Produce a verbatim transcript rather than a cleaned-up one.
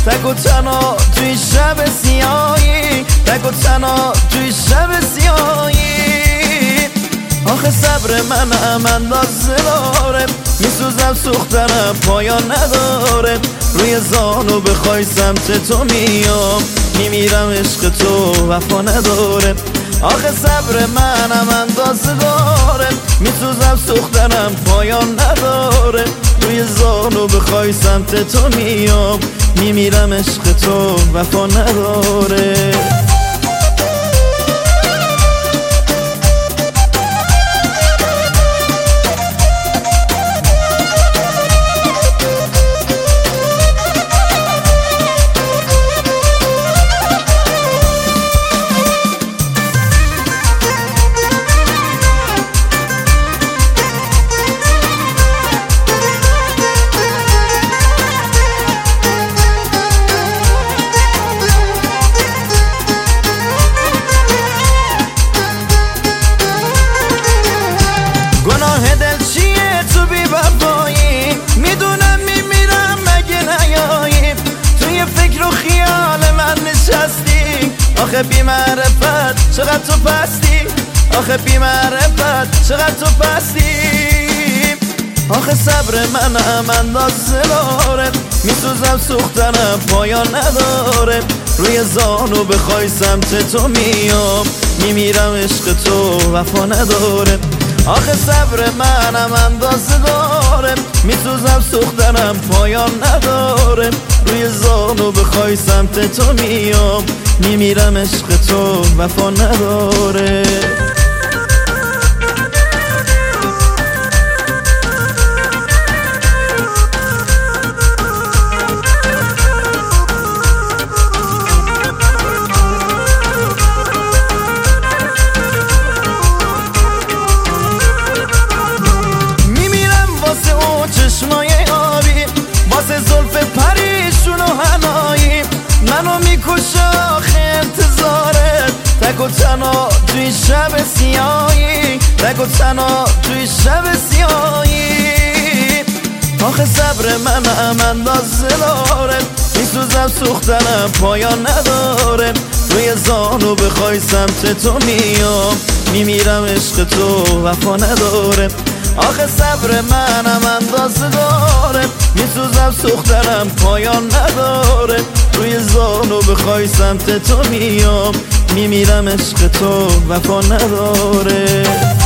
تک و تنها توی شب سیاهی، تک و تنها توی شب سیاهی. آخه صبر من اندازه داره، میسوزم سوختنم پایان نداره. روی زانو بخوای سمت تو میام، میمیرم عشق تو وفا نداره. آخه صبر منم اندازه داره، میسوزم سوختنم پایان نداره. روی زانو بخوای سمت تو میام، میمیرم عشق تو وفا نداره. گناه دل چیه تو بی وفایی؟ میدونم میمیرم مگه نیایی. توی فکر و خیال من نشستی، آخه بی معرفت چقدر تو پستی، آخه بی معرفت چقدر تو پستی. آخه صبر منم اندازه داره، میسوزم سوختنم پایان نداره. روی زانو بخوای سمت تو میام، میمیرم عشق تو وفا نداره. آخه صبر منم اندازه داره، میسوزم سوختنم پایان نداره. روی زانو بخوای سمت تو میام، میمیرم عشق تو وفا نداره. چشمای آبی واسه زلف پریشون و هنایی، منو میکشه آخه انتظارت. تک و تنها توی شب سیاهی، تک و تنها توی شب سیاهی. آخه صبر منم اندازه داره، میسوزم سوختنم پایان نداره. روی زانو بخوای سمت تو میام، میمیرم عشق تو وفا نداره. آخه صبر منم اندازه داره، میسوزم سوختنم پایان نداره. روی زانو بخوای سمت تو میام، میمیرم عشق تو وفا نداره.